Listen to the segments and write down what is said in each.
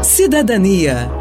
Cidadania.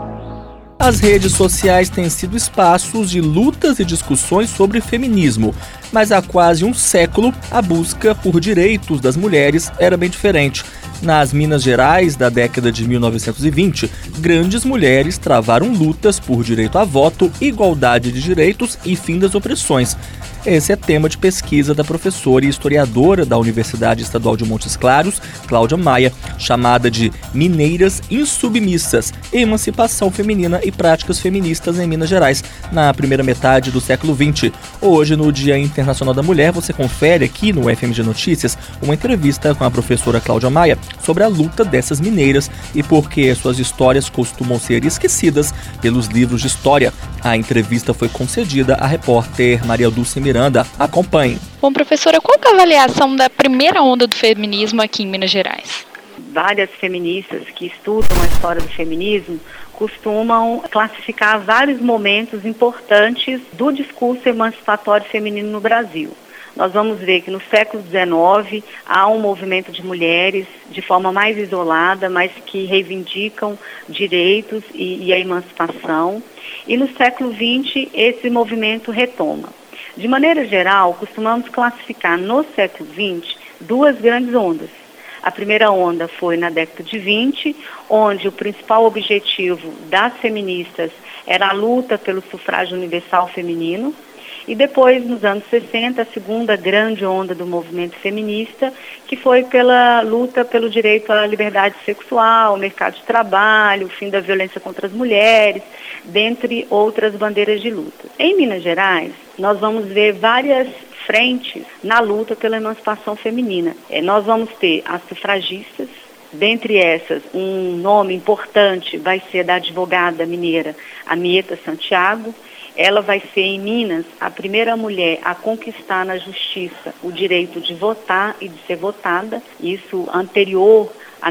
As redes sociais têm sido espaços de lutas e discussões sobre feminismo, mas há quase um século a busca por direitos das mulheres era bem diferente. Nas Minas Gerais da década de 1920, grandes mulheres travaram lutas por direito a voto, igualdade de direitos e fim das opressões. Esse é tema de pesquisa da professora e historiadora da Universidade Estadual de Montes Claros, Cláudia Maia, chamada de Mineiras Insubmissas, Emancipação Feminina e Práticas Feministas em Minas Gerais, na primeira metade do século XX. Hoje, no Dia Internacional da Mulher, você confere aqui no FMG Notícias uma entrevista com a professora Cláudia Maia sobre a luta dessas mineiras e por que suas histórias costumam ser esquecidas pelos livros de história. A entrevista foi concedida à repórter Maria Dulce Miranda. Acompanhe. Bom, professora, qual que é a avaliação da primeira onda do feminismo aqui em Minas Gerais? Várias feministas que estudam a história do feminismo costumam classificar vários momentos importantes do discurso emancipatório feminino no Brasil. Nós vamos ver que no século XIX há um movimento de mulheres de forma mais isolada, mas que reivindicam direitos e a emancipação. E no século XX esse movimento retoma. De maneira geral, costumamos classificar no século XX duas grandes ondas. A primeira onda foi na década de 20, onde o principal objetivo das feministas era a luta pelo sufrágio universal feminino. E depois, nos anos 60, a segunda grande onda do movimento feminista, que foi pela luta pelo direito à liberdade sexual, mercado de trabalho, o fim da violência contra as mulheres, dentre outras bandeiras de luta. Em Minas Gerais, nós vamos ver várias frentes na luta pela emancipação feminina. Nós vamos ter as sufragistas, dentre essas, um nome importante vai ser da advogada mineira Amieta Santiago. Ela vai ser, em Minas, a primeira mulher a conquistar na justiça o direito de votar e de ser votada, isso anterior a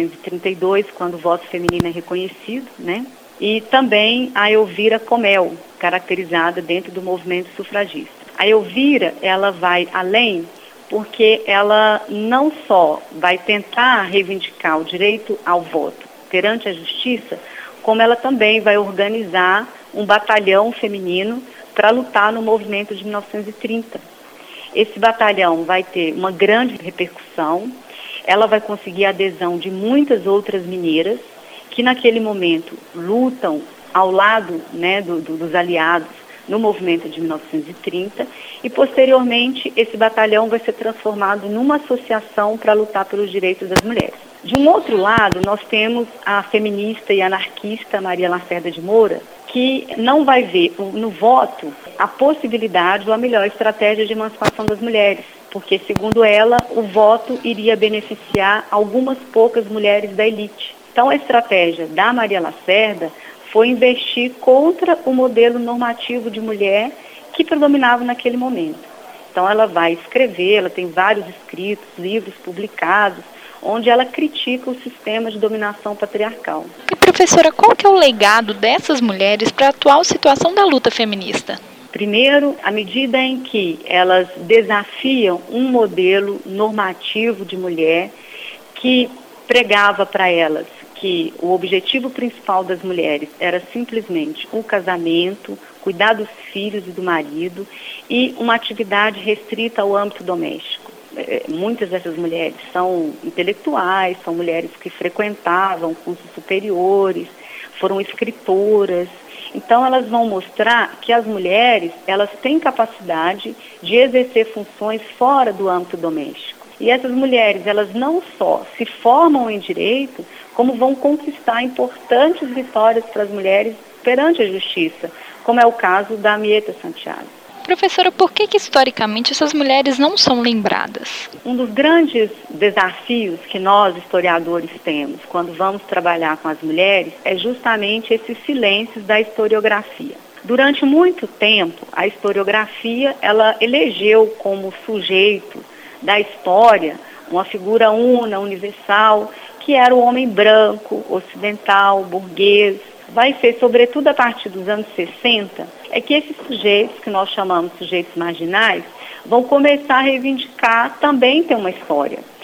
1932, quando o voto feminino é reconhecido, né? E também a Elvira Comel, caracterizada dentro do movimento sufragista. A Elvira, ela vai além, porque ela não só vai tentar reivindicar o direito ao voto perante a justiça, como ela também vai organizar um batalhão feminino para lutar no movimento de 1930. Esse batalhão vai ter uma grande repercussão, ela vai conseguir a adesão de muitas outras mineiras que naquele momento lutam ao lado, né, dos aliados no movimento de 1930 e posteriormente esse batalhão vai ser transformado numa associação para lutar pelos direitos das mulheres. De um outro lado, nós temos a feminista e anarquista Maria Lacerda de Moura, que não vai ver no voto a possibilidade ou a melhor estratégia de emancipação das mulheres, porque, segundo ela, o voto iria beneficiar algumas poucas mulheres da elite. Então, a estratégia da Maria Lacerda foi investir contra o modelo normativo de mulher que predominava naquele momento. Então, ela vai escrever, ela tem vários escritos, livros publicados, onde ela critica o sistema de dominação patriarcal. E, professora, qual que é o legado dessas mulheres para a atual situação da luta feminista? Primeiro, à medida em que elas desafiam um modelo normativo de mulher que pregava para elas que o objetivo principal das mulheres era simplesmente o casamento, cuidar dos filhos e do marido e uma atividade restrita ao âmbito doméstico. Muitas dessas mulheres são intelectuais, são mulheres que frequentavam cursos superiores, foram escritoras. Então, elas vão mostrar que as mulheres elas têm capacidade de exercer funções fora do âmbito doméstico. E essas mulheres, elas não só se formam em direito, como vão conquistar importantes vitórias para as mulheres perante a justiça, como é o caso da Amieta Santiago. Professora, por que historicamente essas mulheres não são lembradas? Um dos grandes desafios que nós, historiadores, temos quando vamos trabalhar com as mulheres é justamente esses silêncios da historiografia. Durante muito tempo, a historiografia ela elegeu como sujeito da história uma figura una, universal, que era o homem branco, ocidental, burguês. Vai ser, sobretudo a partir dos anos 60, é que esses sujeitos, que nós chamamos de sujeitos marginais, vão começar a reivindicar também ter uma história.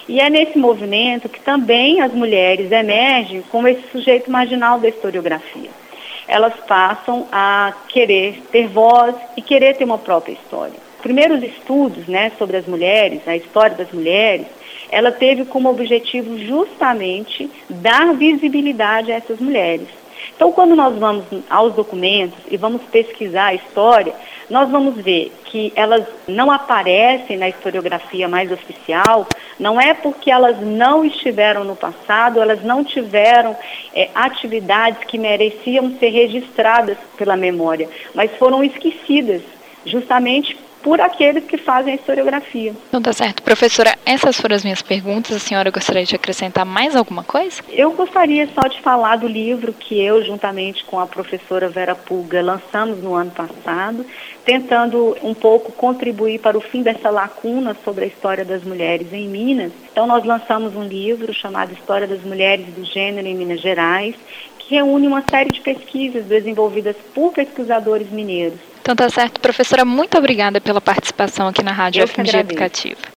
E é nesse movimento que também as mulheres emergem como esse sujeito marginal da historiografia. Elas passam a querer ter voz e querer ter uma própria história. Primeiros estudos, sobre as mulheres, a história das mulheres, ela teve como objetivo justamente dar visibilidade a essas mulheres. Então, quando nós vamos aos documentos e vamos pesquisar a história, nós vamos ver que elas não aparecem na historiografia mais oficial, não é porque elas não estiveram no passado, elas não tiveram atividades que mereciam ser registradas pela memória, mas foram esquecidas, justamente por aqueles que fazem a historiografia. Então tá certo. Professora, essas foram as minhas perguntas. A senhora gostaria de acrescentar mais alguma coisa? Eu gostaria só de falar do livro que eu, juntamente com a professora Vera Pulga, lançamos no ano passado, tentando um pouco contribuir para o fim dessa lacuna sobre a história das mulheres em Minas. Então nós lançamos um livro chamado História das Mulheres e do Gênero em Minas Gerais, que reúne uma série de pesquisas desenvolvidas por pesquisadores mineiros. Então tá certo. Professora, muito obrigada pela participação aqui na Rádio FMG Educativa.